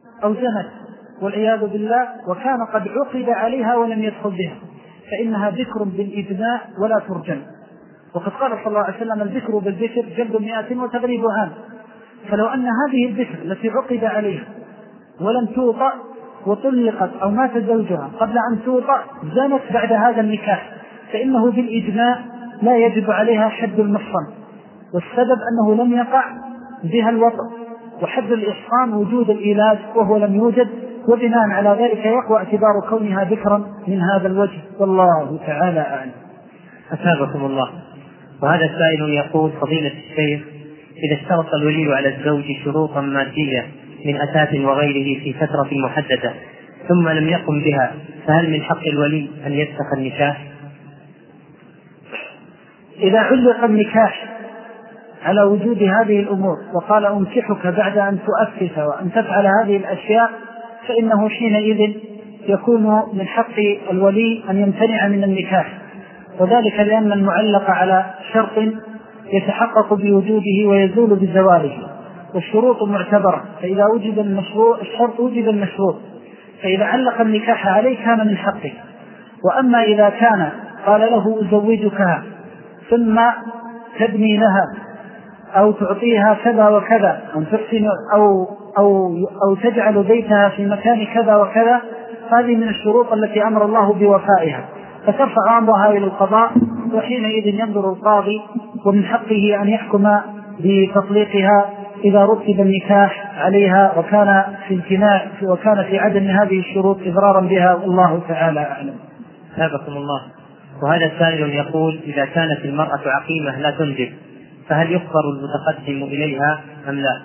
أو زنت والعياذ بالله وكان قد عقد عليها ولم يدخل بها، فإنها بكر بالإجماع ولا ترجم. وقد قال صلى الله عليه وسلم: البكر بالبكر جلد 100 وتغريب عام. فلو أن هذه البكر التي عقد عليها ولم توطأ وطلقت أو مات زوجها قبل أن توطأ زنت بعد هذا النكاح، فإنه بالإجماع لا يجب عليها حد المحصن، والسبب أنه لم يقع بها الوطء، وحد الإحصان وجود الإيلاج وهو لم يوجد، وبناء على ذلك يقوى اعتبار كونها ذكرا من هذا الوجه، والله تعالى أعلم. أثابكم الله. وهذا السائل يقول: فضيلة الشيخ، إذا اشترط الولي على الزوج شروطا مادية من أثاث وغيره في فترة محددة ثم لم يقم بها، فهل من حق الولي أن يفسخ النكاح؟ إذا علق النكاح على وجود هذه الأمور وقال: أنكحك بعد أن تؤسس وأن تفعل هذه الأشياء، فإنه حينئذ يكون من حق الولي أن يمتنع من النكاح، وذلك لأن المعلق على شرط يتحقق بوجوده ويزول بزواله، والشروط معتبرة، فإذا وجد المشروط الشرط وجد المشروط، فإذا علق النكاح عليه كان من حقه. وأما إذا كان قال له: أزوجكها ثم تبني لها أو تعطيها كذا وكذا أو تحسن أو تجعل بيتها في مكان كذا وكذا، هذه من الشروط التي أمر الله بوفائها، فترفع أمرها إلى القضاء، وحينئذ ينظر القاضي ومن حقه أن يحكم بتطليقها إذا رتب النكاح عليها وكان في عدم هذه الشروط إضرارا بها، والله تعالى أعلم. أثابكم الله. وهذا سائل يقول: إذا كانت المرأة عقيمة لا تنجب، فهل يخبر المتقدم إليها أم لا؟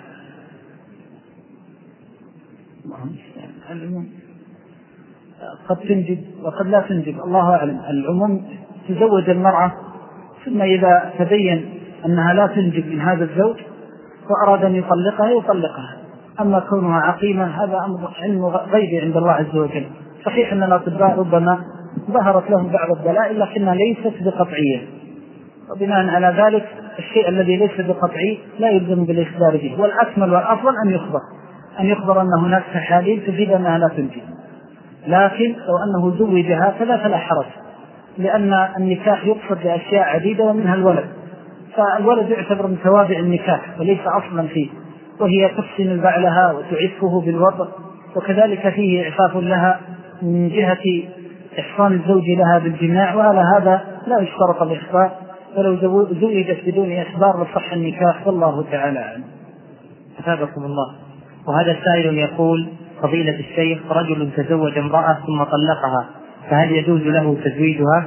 قد تنجب وقد لا تنجب، الله أعلم. العموم تزوج المرأة ثم إذا تبين أنها لا تنجب من هذا الزوج وأراد أن يطلقها. أما كونها عقيمة هذا أمر علم غيبي عند الله عز وجل. صحيح أن الأطباء ربما ظهرت لهم بعض الدلائل لكنها ليست بقطعية، وبناء على ذلك الشيء الذي ليس بقطعي لا يلزم بالإخبار به، والأكمل والأفضل أن يخبر أن هناك تحاليل تفيد أنها لا تنجب. لكن لو أنه زوج هكذا فلا حرج، لأن النكاح يقصد بأشياء عديدة ومنها الولد، فالولد يعتبر من توابع النكاح وليس أصلا فيه، وهي تحسن بعلها وتعفه بالوضع، وكذلك فيه إعفاف لها من جهة إحصان الزوج لها بالجماع، وعلى هذا لا يشترط الإخبار، فلو زوجت بدون إخبار لصح النكاح، والله تعالى أعلم. أثابكم الله. وهذا السائل يقول: فضيلة الشيخ، رجل تزوج امرأة ثم طلقها، فهل يجوز له تزويجها؟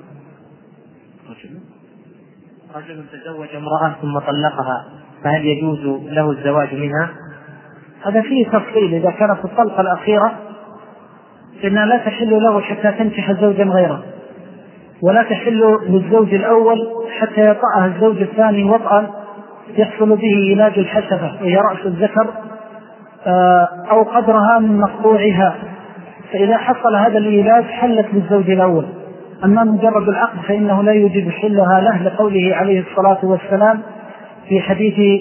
رجل تزوج امرأة ثم طلقها، فهل يجوز له الزواج منها؟ هذا فيه تفصيل. إذا كانت الطلقة الأخيرة فإنها لا تحل له حتى تنكح زوجا غيره، ولا تحل للزوج الأول حتى يطأها الزوج الثاني وطئا يحصل به علاج الحشفة وهي رأس الذكر أو قدرها من مقطوعها، فإذا حصل هذا العلاج حلت للزوج الأول. أما مجرد العقد فإنه لا يوجب حلها له، لقوله عليه الصلاة والسلام في حديث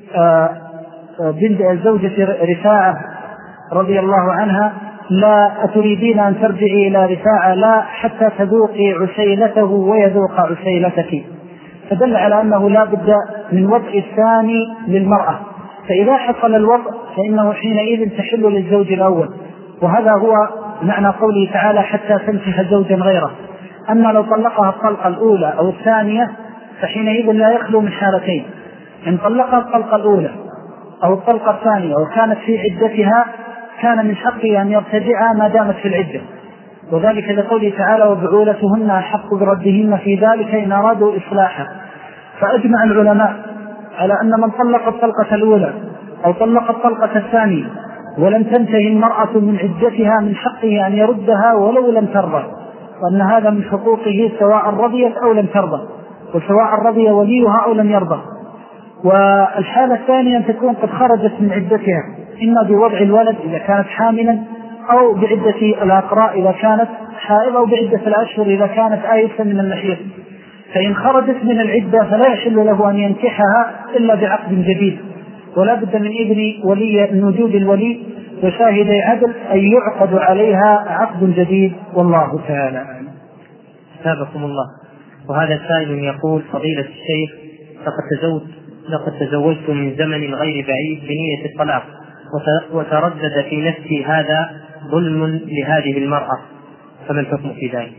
بنت زوجة رفاعة رضي الله عنها: لا أتريدين أن ترجعي إلى رفاعة؟ لا، حتى تذوقي عسيلته ويذوق عسيلتك. فدل على أنه لا بد من وضع الثاني للمرأة، فإذا حصل الوضع فإنه حينئذ تحل للزوج الأول، وهذا هو معنى قوله تعالى: حتى تنكح زوجا غيره. أما لو طلقها الطلقة الأولى أو الثانية فحينئذ لا يخلو من حالتين: إن طلقها الطلقة الأولى أو الطلقة الثانية وكانت في عدتها كان من حقه أن يرتجعها ما دامت في العدة، وذلك لقوله تعالى: وبعولتهن أحق بردهن في ذلك إن أرادوا إصلاحا. فأجمع العلماء على أن من طلق الطلقة الأولى أو طلق الطلقة الثانية ولم تنتهي المرأة من عدتها من حقه أن يردها ولو لم ترضى، وأن هذا من حقوقه سواء رضيت أو لم ترضى، وسواء رضي وليها أو لم يرضى. والحالة الثانية أن تكون قد خرجت من عدتها، إما بوضع الولد إذا كانت حاملا، أو بعدة الأقراء إذا كانت حائض، أو بعدة الأشهر إذا كانت آيسة من المحيض. فإن خرجت من العدة فلا يحل له أن ينكحها إلا بعقد جديد، ولا بد من إذن ولي، من وجود الولي، وشاهدي عدل أن يعقد عليها عقد جديد، والله تعالى أعلم. أثابكم الله. وهذا سائل يقول: فضيلة الشيخ، لقد تزوجت من زمن غير بعيد بنية الطلاق، وتردد في نفسي هذا ظلم لهذه المرأة، فما الحكم في ذلك؟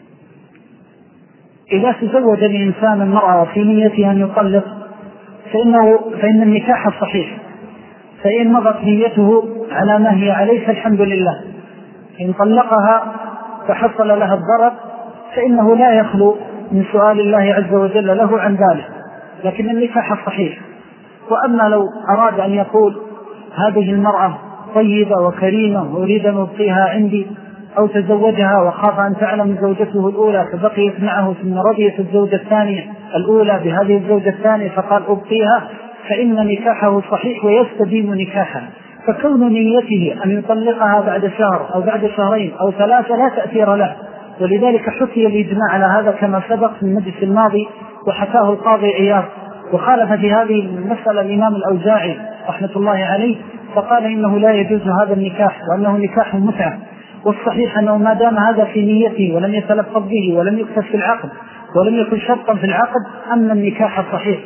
إذا تزوج الإنسان المرأة في نيته أن يطلق فإن النكاح صحيح، فإن مضت نيته على ما هي عليه فالحمد لله. إن طلقها فحصل لها الضرر فإنه لا يخلو من سؤال الله عز وجل له عن ذلك، لكن النكاح صحيح. وأما لو أراد أن يقول هذه المرأة طيبة وكريمة وأريد أن أبقيها عندي، أو تزوجها وخاف أن تعلم زوجته الأولى فبقيت معه ثم رضيت الزوجة الثانية الأولى بهذه الزوجة الثانية فقال أبقيها، فإن نكاحه صحيح ويستديم نكاحها. فكون نيته أن يطلقها بعد شهر أو بعد شهرين أو ثلاثة لا تأثير له، ولذلك حكي الإجماع على هذا كما سبق في المجلس الماضي وحكاه القاضي عياض. وخالف في هذه المسألة الإمام الأوزاعي رحمة الله عليه، فقال إنه لا يجوز هذا النكاح وأنه نكاح متعة. والصحيح أنه ما دام هذا في نيته ولم يتلفظ به ولم يكتب في العقد ولم يكن شرطا في العقد أن النكاح صحيح.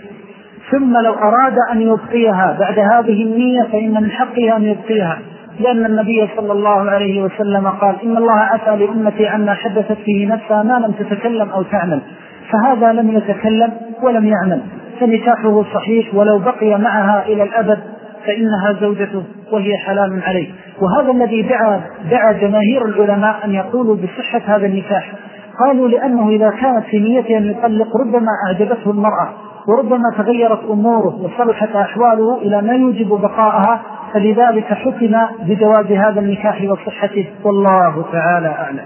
ثم لو أراد أن يبقيها بعد هذه النية فإن من حقها أن يبقيها، لأن النبي صلى الله عليه وسلم قال: إن الله عفى لأمتي عما حدثت فيه نفسها ما لم تتكلم أو تعمل، فهذا لم يتكلم ولم يعمل، فنكاحه صحيح ولو بقي معها إلى الأبد فإنها زوجته وهي حلال عليه. وهذا الذي دعا جماهير العلماء أن يقولوا بصحة هذا النكاح. قالوا لأنه إذا كانت في نيته أن يطلق ربما أعجبته المرأة وربما تغيرت أموره وصلحت أحواله إلى ما يوجب بقاءها، فلذلك حكم بجواز هذا النكاح وصحته، والله تعالى أعلم.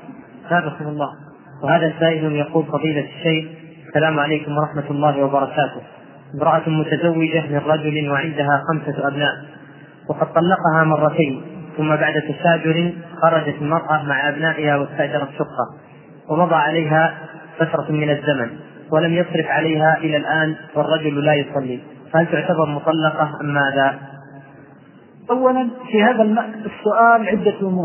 أثابكم الله. وهذا سائل يقول: فضيلة الشيخ، السلام عليكم ورحمة الله وبركاته. امرأة متزوجة من رجل وعندها 5 أبناء، وقد طلقها مرتين، ثم بعد تشاجر خرجت المرأة مع أبنائها واستأجرت شقة، ومضى عليها فترة من الزمن ولم يصرف عليها إلى الآن والرجل لا يصلي، فهل تعتبر مطلقة أم ماذا؟ أولا في هذا السؤال عدة أمور.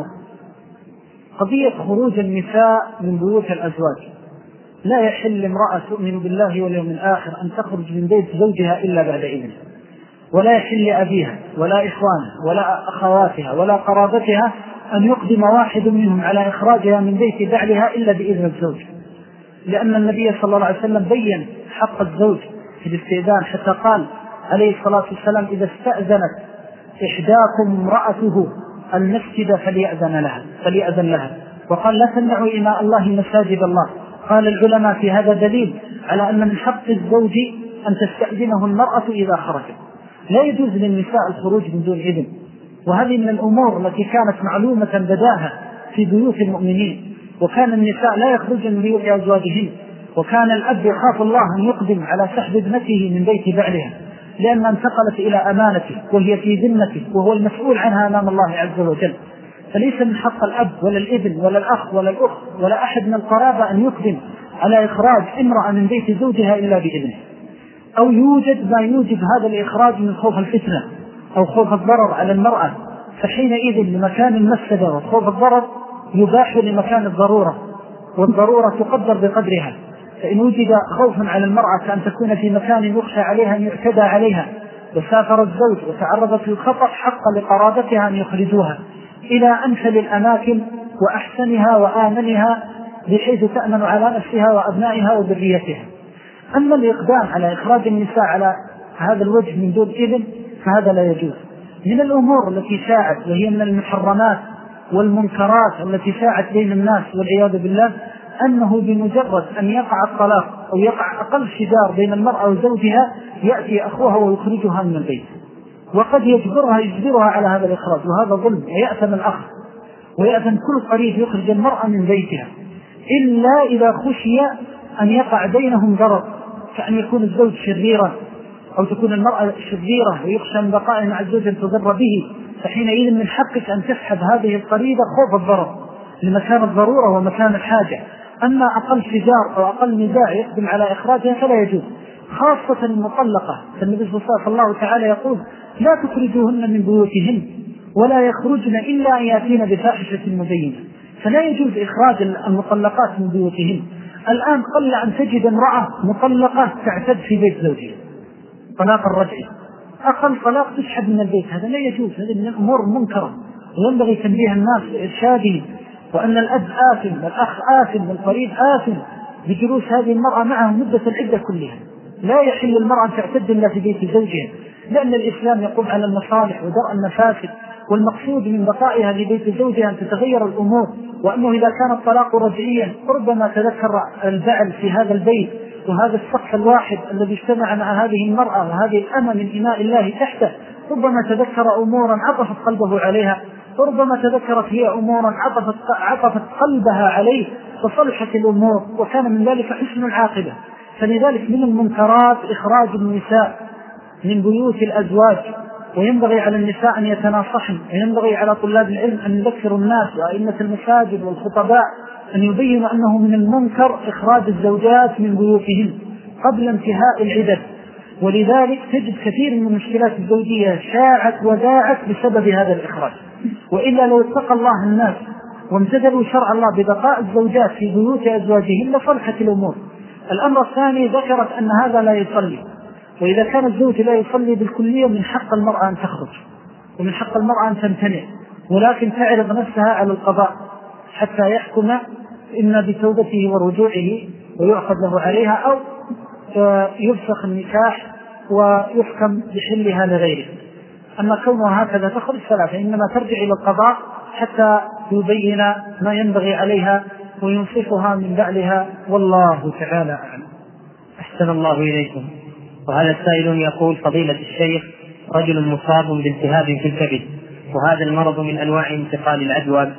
قضية خروج النساء من بيوت الأزواج، لا يحل امرأة تؤمن بالله واليوم الآخر أن تخرج من بيت زوجها إلا بعد إذنه، ولا يحل لأبيها ولا إخوانها ولا أخواتها ولا قرابتها أن يقدم واحد منهم على إخراجها من بيت بعلها إلا بإذن الزوج، لأن النبي صلى الله عليه وسلم بين حق الزوج في الاستئذان، حتى قال عليه الصلاة والسلام: إذا استأذنت إحداكم امرأته المسجد فليأذن لها، وقال: لا تمنعوا إماء الله مساجد الله. قال العلماء في هذا دليل على أن من حق الزوج أن تستأذنه المرأة إذا خرجت، لا يجوز للنساء الخروج من دون إذن. وهذه من الأمور التي كانت معلومة بداها في بيوت المؤمنين، وكان النساء لا يخرجن من بيوت أزواجهن، وكان الأب يخاف الله أن يقدم على سحب ابنته من بيت بعلها لأنها انتقلت إلى أمانته وهي في ذمته وهو المسؤول عنها أمام الله عز وجل. فليس من حق الأب ولا الابن ولا الأخ ولا الأخت ولا أحد من القرابة أن يقدم على إخراج امرأة من بيت زوجها إلا بإذنه، أو يوجد ما يوجب هذا الإخراج من خوف الفتنة أو خوف الضرر على المرأة، فحينئذ لمكان المفسدة وخوف الضرر يباح لمكان الضرورة، والضرورة تقدر بقدرها. فإن وجد خوف على المرأة كأن تكون في مكان يخشى عليها أن يعتدى عليها وسافر الزوج وتعرضت للخطر، حق لقرابتها أن يخرجوها إلى أمثل الأماكن وأحسنها وآمنها بحيث تأمن على نفسها وأبنائها وذريتها. أما الإقدام على إخراج النساء على هذا الوجه من دون إذن فهذا لا يجوز. من الأمور التي شاعت وهي من المحرمات والمنكرات التي شاعت بين الناس والعياذ بالله أنه بمجرد أن يقع الطلاق أو يقع أقل شجار بين المرأة وزوجها يأتي أخوها ويخرجها من البيت، وقد يجبرها على هذا الإخراج، وهذا ظلم. ويأثم الأخ ويأثم كل قريب يخرج المرأة من بيتها، إلا إذا خشي أن يقع بينهم ضرر، كأن يكون الزوج شريرا أو تكون المرأة شريرة ويخشى من بقائه مع الزوج أن تضر به، فحينئذ من حقك أن تسحب هذه القريبة خوف الضرر لمكان الضرورة ومكان الحاجة. أما أقل شجار أو أقل نزاع يقدم على إخراجها فلا يجوز، خاصة المطلقة. فالنبي صلى الله تعالى يقول: لا تخرجوهن من بيوتهن ولا يخرجن إلا أن يأتين بفاحشة مبينة، فلا يجوز إخراج المطلقات من بيوتهن. الآن قل أن تجد امرأة مطلقة تعتد في بيت زوجها طلاق الرجعي، أقل طلاق تسحب من البيت، هذا لا يجوز، هذه من الأمور المنكرة وينبغي تنبيه الناس لإرشاده، وأن الأب آثم والأخ آثم والقريب آثم بجلوس هذه المرأة معها مدة العدة كلها. لا يحل المرأة أن تعتد إلا في بيت زوجها، لأن الإسلام يقوم على المصالح ودرء المفاسد، والمقصود من بقائها في بيت زوجها أن تتغير الأمور، وأنه إذا كان الطلاق رجعيا ربما تذكر البعل في هذا البيت وهذا السقف الواحد الذي اجتمع مع هذه المرأة وهذه الأمة من إماء الله تحته، ربما تذكر أمورا عطفت قلبه عليها، وربما تذكرت هي أمورا عطفت قلبها عليه فصلحت الأمور، وكان من ذلك حسن العاقبة. فلذلك من المنكرات إخراج النساء من بيوت الأزواج، وينبغي على النساء أن يتناصحن، وينبغي على طلاب العلم أن يذكروا الناس وأئمة المساجد والخطباء أن يبينوا أنه من المنكر إخراج الزوجات من بيوتهن قبل انتهاء العدد. ولذلك تجد كثير من المشكلات الزوجية شاعت وذاعت بسبب هذا الإخراج، وإلا لو اتقى الله الناس وامتثلوا شرع الله ببقاء الزوجات في بيوت أزواجهن لصلحت الأمور. الأمر الثاني ذكرت أن هذا لا يصلي، وإذا كان الزوج لا يصلي بالكلية من حق المرأة أن تخرج، ومن حق المرأة أن تمتنع، ولكن تعرض نفسها على القضاء حتى يحكم إما بتوبته ورجوعه ويؤخذ له عليها، أو يفسخ النكاح ويحكم بحلها لغيره. أما كونها هكذا تخرج فلا، فإنما ترجع إلى القضاء حتى يبين ما ينبغي عليها وينصفها من بعلها، والله تعالى أعلم. أحسن الله إليكم. وهذا السائل يقول: فضيلة الشيخ، رجل مصاب بالتهاب في الكبد، وهذا المرض من أنواع انتقال العدوى،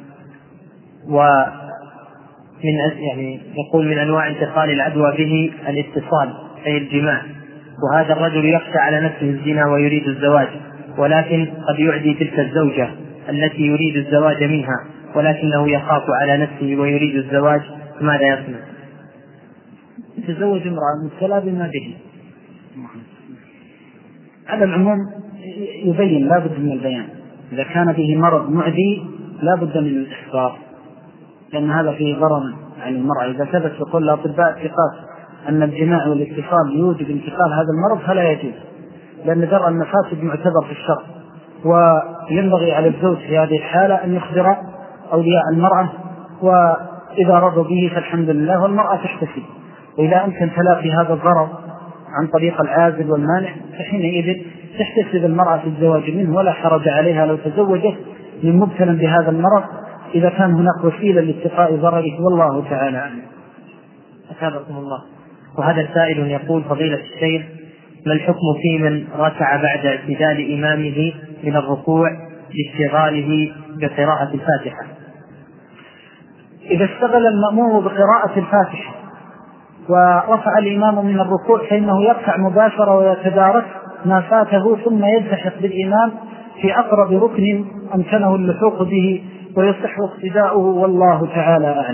يقول من أنواع انتقال العدوى به الاتصال أي الجماع، وهذا الرجل يخشى على نفسه الزنا ويريد الزواج، ولكن قد يعدي تلك الزوجة التي يريد الزواج منها، ولكنه يخاف على نفسه ويريد الزواج، ماذا يصنع؟ تزوج امرأة مبتلى بما به، على العموم يبين، لا بد من البيان. إذا كان به مرض معدي لا بد من الإخبار، لأن هذا فيه ضرر على المرأة. إذا ثبت يقول الأطباء ثقات أن الجماع والاتصال يوجب انتقال هذا المرض فلا يجوز، لأن درء المفاسد معتبر في الشرع، وينبغي على الزوج في هذه الحالة أن يخبر أولياء المرأة، وإذا رضوا به فالحمد لله والمرأة تحتسب. وإذا أمكن تلافي هذا الضرر عن طريق العازل والمانع فحينئذ تحتسب المرأة في الزواج منه، ولا حرج عليها لو تزوجت من مبتلى بهذا المرض إذا كان هناك وسيلة لاتقاء ضرره، والله تعالى أعلم. أثابكم الله. وهذا السائل يقول: فضيلة الشيخ، ما الحكم في من ركع بعد اعتدال إمامه من الركوع لاشتغاله بقراءة الفاتحة؟ إذا اشتغل المأموم بقراءة الفاتحة ورفع الإمام من الركوع فإنه يركع مباشرة ويتدارك ما فاته، ثم يلتحق بالإمام في أقرب ركن أمكنه اللحوق به ويصح اقتداؤه، والله تعالى أعلم.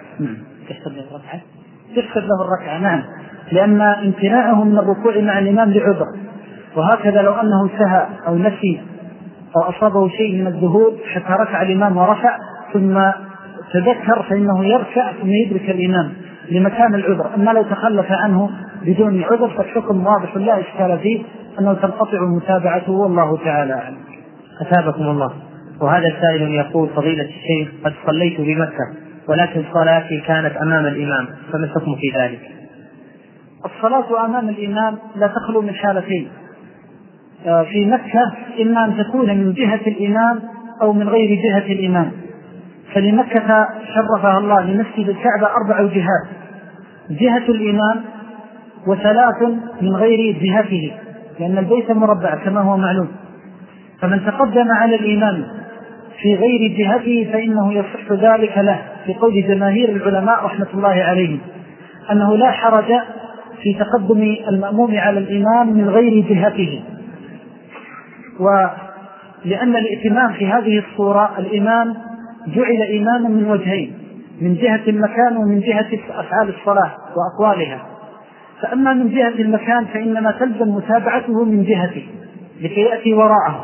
تحسب له الركعة، نعم، لأن امتناعه من الركوع مع الإمام لعذر. وهكذا لو أنه سهى أو نسي أو أصابه شيء من الذهول حتى ركع الإمام ورفع ثم تذكر فإنه يركع ثم يدرك الإمام لمكان العذر. أما لو تخلف عنه بدون عذر فالحكم واضح لا إشكال فيه أنه تنقطع متابعته، والله تعالى أعلم. أثابكم الله. وهذا السائل يقول: فضيلة الشيخ، قد صليت بمكة ولكن صلاتي كانت أمام الإمام، فما الحكم في ذلك؟ الصلاة أمام الإمام لا تخلو من حالتين في مكة، إما أن تكون من جهة الإمام أو من غير جهة الإمام. فلمكة شرفها الله لمسجد الكعبة 4 جهات: جهة الإمام و3 من غير جهته، لأن البيت مربع كما هو معلوم. فمن تقدم على الإمام في غير جهته فإنه يصح ذلك له، في قول جماهير العلماء رحمة الله عليهم أنه لا حرج في تقدم المأموم على الإمام من غير جهته. ولأن الائتمام في هذه الصورة الإمام جعل إماما من وجهين: من جهة المكان ومن جهة أفعال الصلاة وأقوالها. فأما من جهة المكان فإنما تلزم متابعته من جهته لكي يأتي وراءه،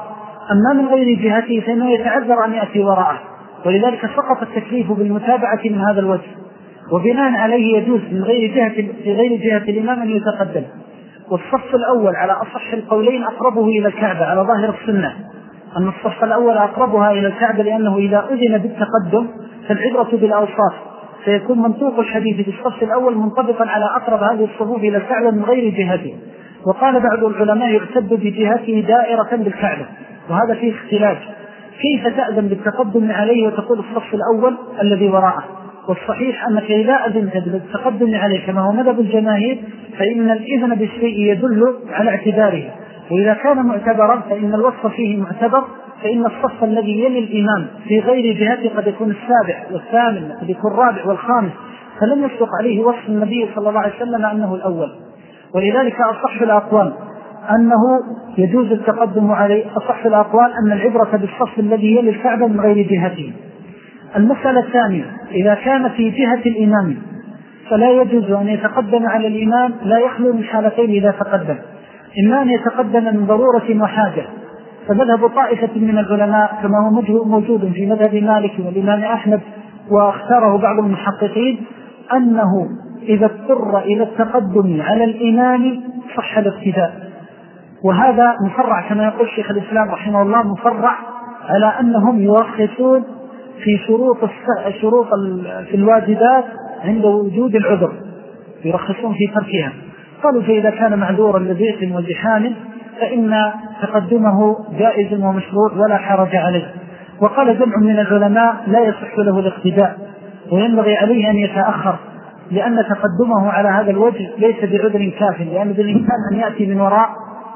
أما من غير جهته فإنه يتعذر أن يأتي وراءه، ولذلك سقط التكليف بالمتابعة من هذا الوجه، وبناء عليه يجوز في غير جهة الإمام أن يتقدم. والصف الأول على أصح القولين أقربه إلى الكعبة على ظاهر السنة، أن الصف الأول أقربها إلى الكعبة، لأنه إذا أذن بالتقدم فالعبرة بالأوصاف، سيكون منطوق الحديث بالصف الأول منطبقا على أقرب هذه الصفوف إلى الكعبة من غير جهته. وقال بعض العلماء يعتد بجهته دائرة بالكعبة، وهذا فيه اختلاف، كيف تأذن بالتقدم عليه وتقول الصف الأول الذي وراءه؟ والصحيح أنك إذا أذنت بالتقدم عليه كما هو مذهب الجماهير فإن الإذن بالشيء يدل على اعتباره، وإذا كان معتبرا فإن الوصف فيه معتبر، فإن الصف الذي يلي الإمام في غير جهته قد يكون السابع والثامن، قد يكون الرابع والخامس، فلم يصدق عليه وصف النبي صلى الله عليه وسلم أنه الأول. ولذلك أصح الأقوال أنه يجوز التقدم عليه، أصح الأقوال أن العبرة بالصف الذي يلي الكعبة من غير جهته. المسألة الثانية، إذا كان في جهة الإمام فلا يجوز أن يتقدم على الإمام، لا يخلو من حالتين إذا تقدم، إما أن يتقدم من ضرورة وحاجة، فمذهب طائفة من العلماء كما هو موجود في مذهب مالك والإمام أحمد واختاره بعض المحققين أنه إذا اضطر إلى التقدم على الإمام صح الابتداء. وهذا مفرع كما يقول شيخ الإسلام رحمه الله، مفرع على أنهم يرخصون في شروط في الواجبات عند وجود العذر، يرخصون في تركها. قالوا فإذا كان معذورا لضيق وزحام فإن تقدمه جائز ومشروع ولا حرج عليه. وقال جمع من العلماء لا يصح له الاقتداء وينبغي عليه أن يتأخر، لأن تقدمه على هذا الوجه ليس بعذر كاف، لأن بالإمكان أن يأتي من وراء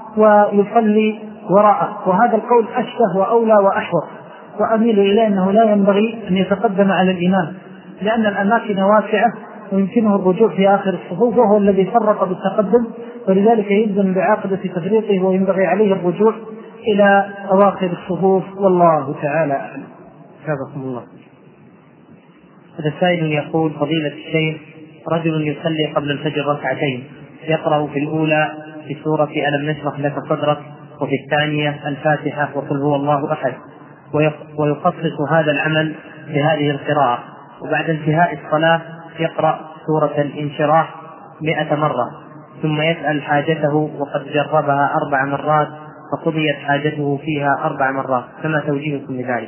ويصلي وراءه، وهذا القول أشبه وأولى وأحوط، وأميل إلى أنه لا ينبغي أن يتقدم على الإمام، لأن الأماكن واسعة ويمكنه الرجوع في آخر الصفوف، وهو الذي فرط بالتقدم، ولذلك يلزم بعاقبة تفريطه وينبغي عليه الرجوع إلى أواخر الصفوف، والله تعالى أعلم. حفظكم الله. هذا سائل يقول: فضيلة الشيخ، رجل يصلي قبل الفجر ركعتين، يقرأ في الأولى في سورة ألم نشرح لك صدرك، وفي الثانية الفاتحة وقل هو الله أحد، ويخصص هذا العمل بهذه القراءة، وبعد انتهاء الصلاة يقرأ سورة الانشراح 100 مرة، ثم يسأل حاجته وقد جربها 4 مرات فقضيت حاجته فيها 4 مرات، فما توجيهكم لذلك؟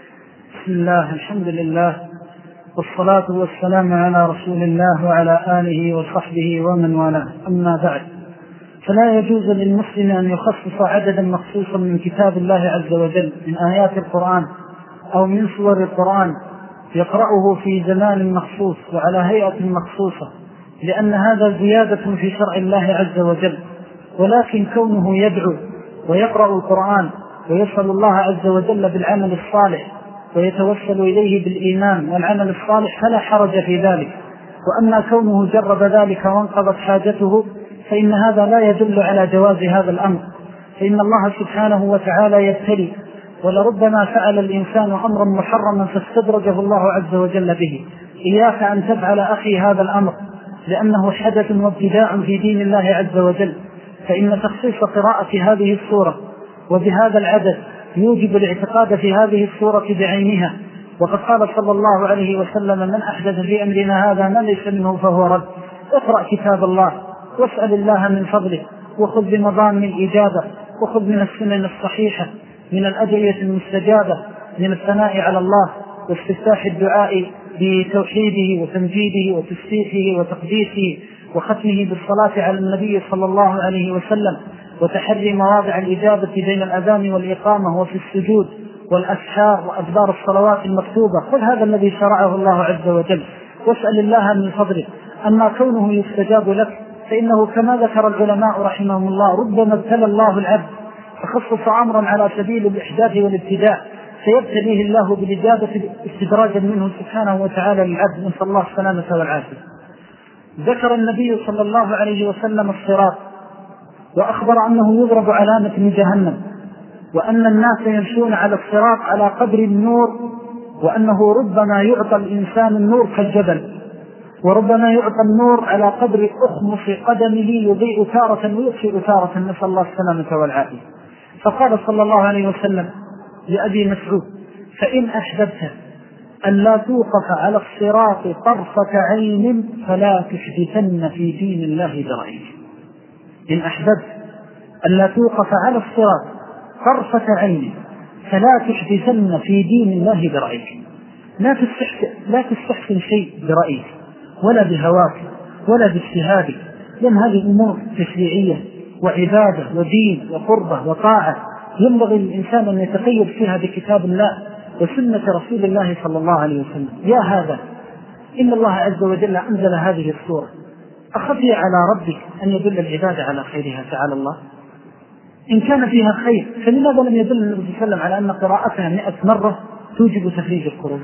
بسم الله، الحمد لله، والصلاة والسلام على رسول الله وعلى آله وصحبه ومن والاه، أما بعد، فلا يجوز للمسلم أن يخصص عددا مخصوصا من كتاب الله عز وجل من آيات القرآن أو من سور القرآن يقرأه في زمان مخصوص وعلى هيئة مخصوصة، لأن هذا زيادة في شرع الله عز وجل. ولكن كونه يدعو ويقرأ القرآن ويسأل الله عز وجل بالعمل الصالح ويتوسل إليه بالإيمان والعمل الصالح فلا حرج في ذلك. وأما كونه جرب ذلك وانقضت حاجته فإن هذا لا يدل على جواز هذا الأمر، فإن الله سبحانه وتعالى يبتلي، ولربما فعل الإنسان أمرا محرما فاستدرجه الله عز وجل به. إياك أن تفعل أخي هذا الأمر، لأنه حدث وابتداع في دين الله عز وجل، فإن تخصيص قراءة هذه السورة وبهذا العدد يوجب الاعتقاد في هذه السورة بعينها. وقد قال صلى الله عليه وسلم: من أحدث في أمرنا هذا ما ليس منه فهو رد. اقرأ كتاب الله واسأل الله من فضله، وخذ بمضامن الإجابة، وخذ من السنن الصحيحة، من الأدعية المستجابة، من الثناء على الله واستفتاح الدعاء بتوحيده وتمجيده وتسبيحه وتقديسه، وختمه بالصلاة على النبي صلى الله عليه وسلم، وتحري مواضع الإجابة بين الأذان والإقامة وفي السجود والأسحار وأدبار الصلوات المكتوبة. خذ هذا الذي شرعه الله عز وجل واسأل الله من فضله. أما كونه يستجاب لك فإنه كما ذكر العلماء رحمهم الله ربما ابتلى الله العبد فخصص أمرا على سبيل الإحداث والابتداء فيبتليه الله بالإجابة استدراجا منه سبحانه وتعالى للعبد، نسأل الله السلامة والعافية. ذكر النبي صلى الله عليه وسلم الصراط وأخبر أنه يضرب علامة من جهنم، وأن الناس يمشون على الصراط على قدر النور، وأنه ربما يعطى الإنسان النور كالجبل، وربما يعطى النور على قدر أخمص قدمه يضيء تارة ويطفئ تارة، نسأل الله السلامة والعافية. فقال صلى الله عليه وسلم لأبي مسعود: فإن أحببت أن لا توقف على الصراط طرفة عين فلا تحدثن في دين الله برأيك. إن أحببت أن لا توقف على الصراط طرفة عين فلا تحدثن في دين الله برأيك. لا تستحسن شيء برأيك ولا بهواك ولا باجتهادك، لأن هذه أمور تشريعية وعبادة ودين وقربة وطاعة، ينبغي للإنسان أن يتقيد فيها بكتاب الله وسنة رسول الله صلى الله عليه وسلم. يا هذا، إن الله عز وجل أنزل هذه السورة، أخفي على ربك أن يدل العباد على خيرها تعالى الله؟ إن كان فيها خير فلماذا لم يدل النبي صلى الله عليه وسلم على أن قراءتها 100 مرة توجب تفريج الكروب؟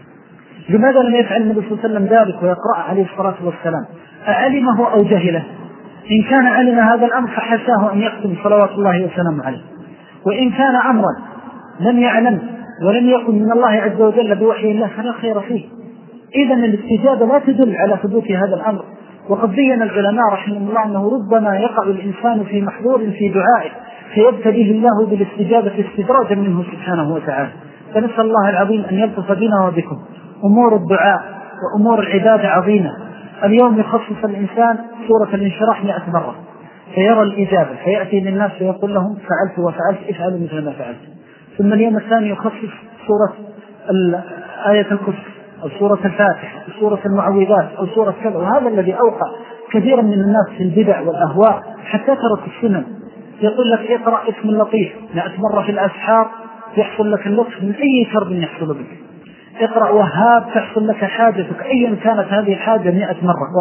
لماذا لم يفعل النبي صلى الله عليه وسلم ذلك ويقرأ عليه الصلاة والسلام؟ أعلمه أو جهله؟ إن كان علم هذا الأمر فحساه أن يختم صلوات الله وسلامه عليه، وإن كان أمرا لم يعلم ولم يكن من الله عز وجل بوحي الله فلا خير فيه. إذن الاستجابة لا تدل على ثبوت هذا الأمر. وقد بين العلماء رحمهم الله أنه ربما يقع الإنسان في محظور في دعائه فيبتليه الله بالاستجابة استدراجا منه سبحانه وتعالى. فنسأل الله العظيم أن يلطف بنا وبكم. أمور الدعاء وأمور العبادة عظيمة. اليوم يخصص الإنسان سورة الانشراح 100 مرة فيرى الإجابة، فيأتي للناس ويقول لهم: فعلت وفعلت، افعلوا مثل ما فعلت. ثم اليوم الثاني يخصص سورة آية الكرسي أو سورة الفاتحة أو سورة المعوذات أو سورة كذا. وهذا الذي أوقع كثيرا من الناس في البدع والأهواء حتى ترك السنن. يقول لك: اقرأ اسم اللطيف 100 مرة في الأسحار يحصل لك اللطف من أي كرب يحصل بك. اقرأ وهاب تحصل لك حاجتك أيا كانت هذه الحاجة 100 مرة.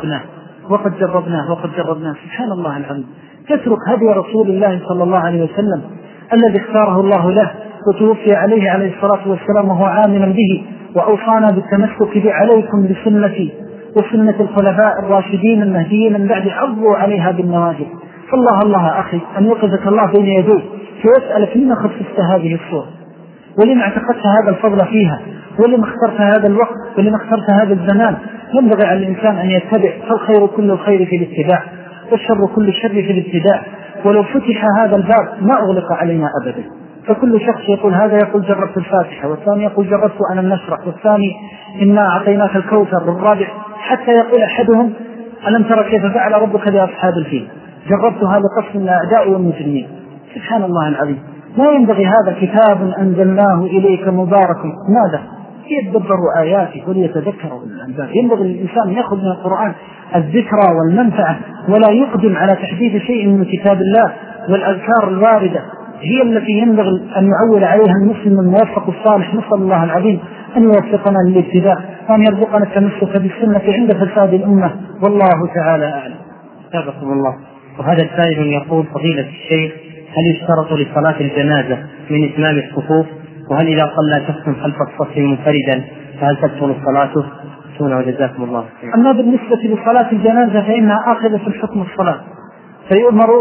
وقد جربناه. سبحان الله العظيم. تترك هدي رسول الله صلى الله عليه وسلم الذي اختاره الله له وتوفي عليه الصلاة والسلام وهو عاملا به، وأوصانا بالتمسك عليكم بسنتي وسنة الخلفاء الراشدين المهديين من بعد، عضوا عليها بالنواجذ. فالله أخي أن يوقظك الله بين يديه فيسألك: لما خصصت هذه الصورة؟ ولما اعتقدت هذا الفضل فيها؟ ولما اخترت هذا الوقت؟ ولما اخترت هذا الزمان؟ ينبغي على الإنسان أن يتبع، فالخير كل الخير في الاتباع والشر كل الشر في الابتداع. ولو فتح هذا الباب ما أغلق علينا أبدا. فكل شخص يقول هذا يقول جربت الفاتحة، والثاني يقول جربت أنا النشرح، والثاني إنا أعطيناك الكوثر، والرابع حتى يقول أحدهم: ألم ترى كيف فعل ربك بأصحاب الفيل؟ جربتها لقصف الأعداء والمجرمين. سبحان الله العظيم. لا ينبغي. هذا كتاب أنزلناه إليك مبارك ماذا يتدبروا آياته وليتذكروا الألباب. ينبغي للإنسان يأخذ من القرآن الذكرى والمنفعة ولا يقدم على تحديد شيء من كتاب الله. والأذكار الواردة هي التي ينبغي أن يعول عليها المسلم الموفق الصالح. نسأل الله العظيم أن يوفقنا للابتداء وأن يرزقنا التمسك بالسنة عند فساد الأمة، والله تعالى أعلم. أعزكم الله. وهذا السائل يقول: فضيلة الشيخ، هل يشترط لصلاة الجنازة من إتمام الصفوف؟ وهل إذا صلى شخص خلف الصف منفردا فهل تبطل صلاته؟ وجزاكم الله خيرا. أما بالنسبة لصلاة الجنازة فإنها آخذة في الحكم الصلاة، فيؤمر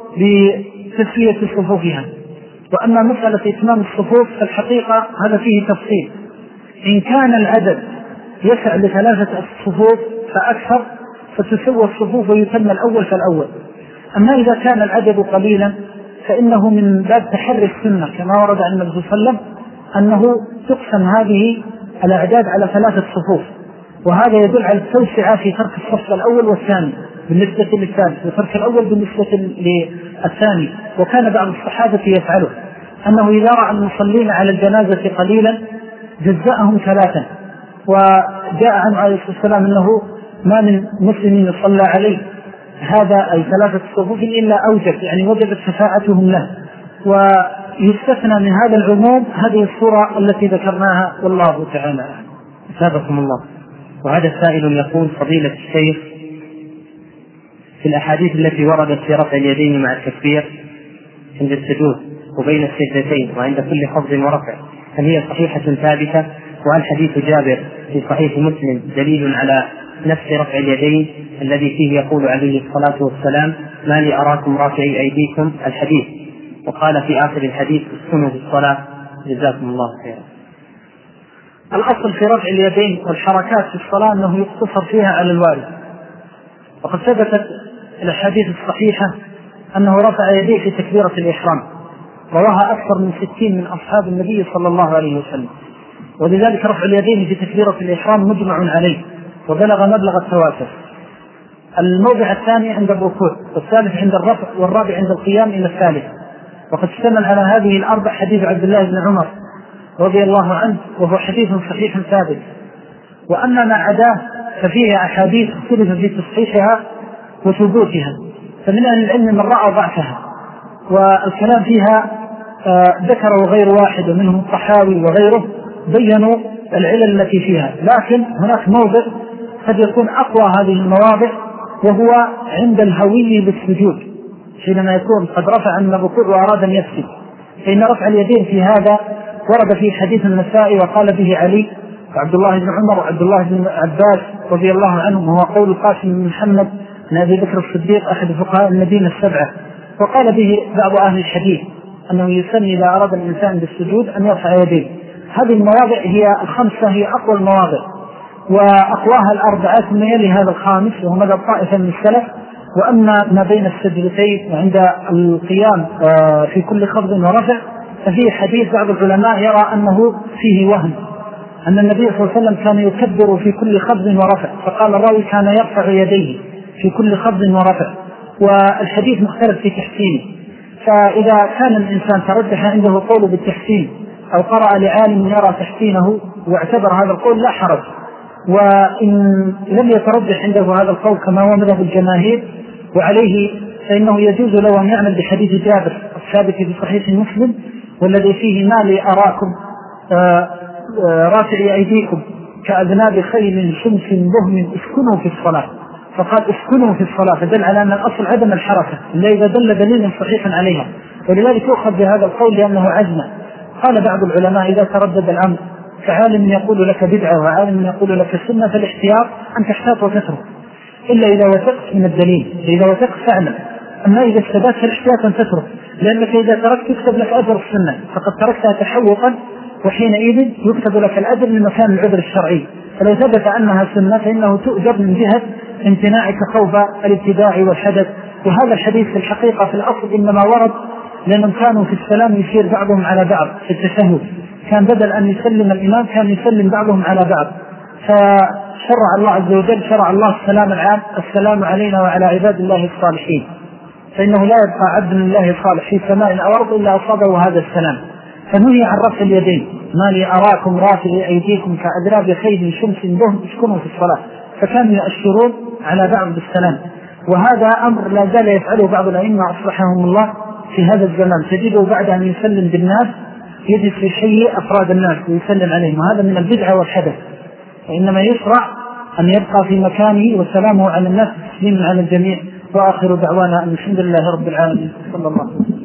بتسوية صفوفها. وأما مسألة إتمام الصفوف فالحقيقة هذا فيه تفصيل. إن كان العدد يسع ل3 صفوف فأكثر فتسوى الصفوف ويتم الأول فالأول. أما إذا كان العدد قليلا فإنه من باب تحري السنة كما ورد عن النبي صلى الله عليه وسلم أنه تقسم هذه الأعداد على 3 صفوف، وهذا يدل على التوسعة في ترك الصف الأول والثاني بالنسبة للثالث وترك الأول بالنسبة للثاني. وكان بعض الصحابة يفعله أنه إذا رأى المصلين على الجنازة قليلا جزأهم 3. وجاء عن عليه الصلاة والسلام أنه ما من مسلم يصلى عليه هذا أي 3 صفوف إلا أوجب، يعني وجبت شفاعتهم له. ويستثنى من هذا العموم هذه الصورة التي ذكرناها، والله تعالى أعلم. أثابكم الله. وهذا السائل يقول: فضيلة الشيخ، في الأحاديث التي وردت في رفع اليدين مع التكبير عند السجود وبين السجدتين وعند كل خفض ورفع، هل هي صحيحة ثابتة؟ وهل حديث جابر في صحيح مسلم دليل على نفس رفع اليدين الذي فيه يقول عليه الصلاة والسلام: ما لي أراكم رافعي أيديكم الحديث؟ وقال في آخر الحديث: اسكنوا في الصلاة. جزاكم الله خيرا. الأصل في رفع اليدين والحركات في الصلاة أنه يقتصر فيها على الوارد، وقد ثبتت الأحاديث الصحيحة أنه رفع يديه في تكبيرة الإحرام رواها أكثر من 60 من أصحاب النبي صلى الله عليه وسلم. ولذلك رفع اليدين في تكبيرة الإحرام مجمع عليه وبلغ مبلغ التواتر. الموضع الثاني عند الركوع، والثالث عند الرفع، والرابع عند القيام إلى الثالث. وقد اشتمل على هذه الأربع حديث عبد الله بن عمر رضي الله عنه، وهو حديث صحيح ثابت. وأما ما عداه ففيه أحاديث اختلف في تصحيحها وثبوتها، فمن أهل العلم من رأى ضعفها، والكلام فيها ذكره غير واحد منهم الطحاوي وغيره بينوا العلل التي فيها. لكن هناك موضع قد يكون أقوى هذه المواضع، وهو عند الهوي بالسجود، حينما يكون قد رفع من الركوع وأراد أن يسجد، فإن رفع اليدين في هذا ورد في حديث النسائي وقال به علي وعبد الله بن عمر وعبد الله بن عباس رضي الله عنهم، وهو قول القاسم بن محمد بن أبي بكر الصديق أحد فقهاء المدينة السبعة. وقال به بعض أهل الحديث أنه يسن إذا أراد الإنسان بالسجود أن يرفع يديه. هذه المواضع هي الخمسة، هي أقوى المواضع، وأقواها الأربعة ثم يلي هذا الخامس وهو مذهب طائفة من السلف. وأما ما بين السجدتين وعند القيام في كل خفض ورفع ففيه حديث بعض العلماء يرى أنه فيه وهم، أن النبي صلى الله عليه وسلم كان يكبر في كل خفض ورفع، فقال الراوي كان يرفع يديه في كل خفض ورفع، والحديث مختلف في تحسينه. فإذا كان الإنسان ترجح عنده قول بالتحسين أو قرأ لعالم يرى تحسينه واعتبر هذا القول لا حرج. وإن لم يترجح عنده هذا القول كما هو مذهب الجماهير وعليه، فإنه يجوز له أن يعمل بحديث جابر الثابت في صحيح مسلم والذي فيه ما لي أراكم رافعي أيديكم كأذناب خيل شمس بهم اسكنوا في الصلاة، فقال اسكنوا في الصلاة، فدل على أن الأصل عدم الحركة إلا إذا دل دليل صحيحا عليها، ولذلك يؤخذ بهذا القول لأنه عزم. قال بعض العلماء إذا تردد الأمر فعالم يقول لك بدعة وعالم يقول لك سنة، فالاحتياط أن تحتاط وتترك إلا إذا وثقت من الدليل، إذا وثقت فعلا. أما إذا استبات فالاحتياط أن تترك، لأنك إذا تركت يكتب لك أجر السنة، فقد تركتها تحوطا وحينئذ يكتب لك الأجر لمكان العذر الشرعي. فلو ثبت أنها سنة فإنه تؤجر من جهة امتناعك خوف الابتداع والحدث. وهذا الحديث في الحقيقة في الأصل إنما ورد لأنهم كانوا في السلام يشير بعضهم على بعض في التشهد، كان بدل أن يسلم الإمام كان يسلم بعضهم على بعض، فشرع الله عز وجل شرع الله السلام العام، السلام علينا وعلى عباد الله الصالحين، فإنه لا يبقى عبد الله الصالح في سماء أو أرض إلا أصابه هذا السلام. فنهي عن رفع اليدين، ما لي أراكم رافعي أيديكم كأذناب خيل شمس بهم اسكنوا في الصلاة، فكانوا يؤشرون على بعض بالسلام. وهذا أمر لا زال يفعله بعض الأئمة أصلحهم الله في هذا الزمان، تجده بعد أن يسلم بالناس يجلس في حي أفراد الناس ويسلم عليهم، وهذا من البدعة والحدث. وإنما يشرع أن يبقى في مكانه وسلامه على الناس تسليم على الجميع. وآخر دعوانا أن الحمد لله رب العالمين صلى الله عليه وسلم.